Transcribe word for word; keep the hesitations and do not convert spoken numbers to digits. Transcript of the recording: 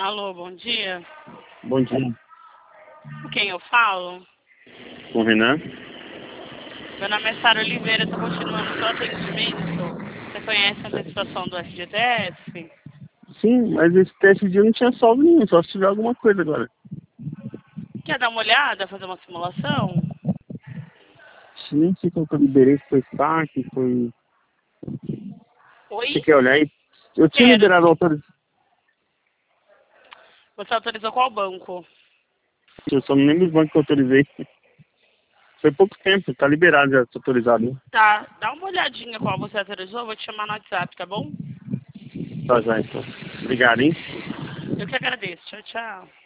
Alô, bom dia. Bom dia. Com quem eu falo? Com o Renan? Meu nome é Sara Oliveira, estou continuando seu atendimento. Você conhece a antecipação do F G T S? Sim, mas esse teste de dia não tinha salvo nenhum, só se tiver alguma coisa agora. Quer dar uma olhada, fazer uma simulação? Nem sei qual que eu liberei, se foi saque, foi... Oi? Você quer olhar aí? Eu tinha Quero, liberado a sim. autorização. Você autorizou qual banco? Eu só não lembro os bancos que eu autorizei. Foi pouco tempo, tá liberado já, tá autorizado. Né? Tá, dá uma olhadinha qual você autorizou, vou te chamar no WhatsApp, tá bom? Tá já, então. Obrigado, hein? Eu que agradeço. Tchau, tchau.